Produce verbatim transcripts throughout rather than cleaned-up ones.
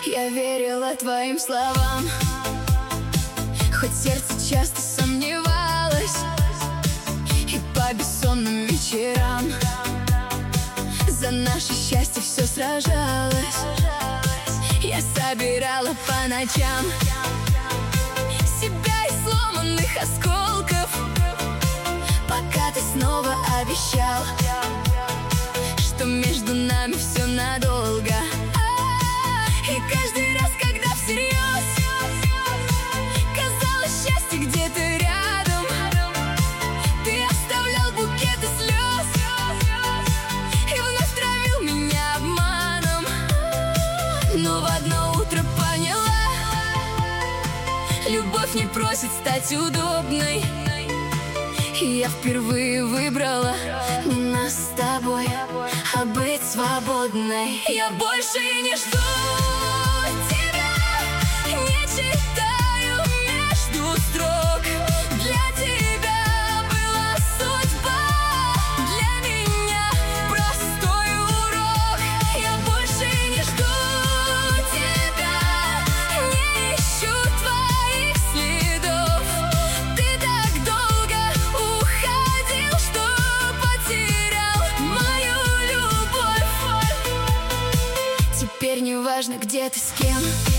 Я верила твоим словам, хоть сердце часто сомневалось, и по бессонным вечерам за наше счастье все сражалось. Я собирала по ночам себя из сломанных осколков, пока ты снова обещал, что между нами все надолго. И каждый раз, когда всерьез казалось счастье где-то рядом, ты оставлял букеты слез и вновь травил меня обманом. Но в одно утро поняла: любовь не просит стать удобной. И я впервые выбрала нас с тобой, а быть свободной. Я больше не жду тебя, не читаю между строк. Для тебя была судьба, для меня простой урок. Я больше не жду тебя, не ищу твоих следов. Ты так долго уходил, что потерял мою любовь. Теперь не важно, где ты, с кем,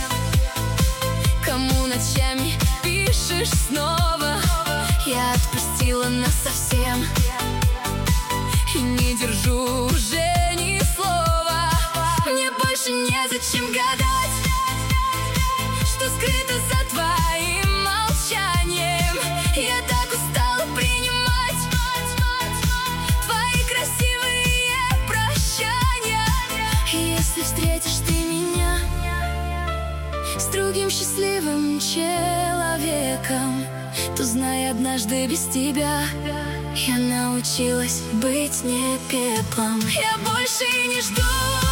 кому ночами пишешь снова. Я отпустила нас совсем и не держу уже ни слова. Мне больше незачем гадать, что скрыто за твоим молчанием. Я так устала принимать твои красивые прощания. И если встретишь ты меня с другим счастливым человеком, то знай, однажды без тебя я научилась быть не пеплом. Я больше не жду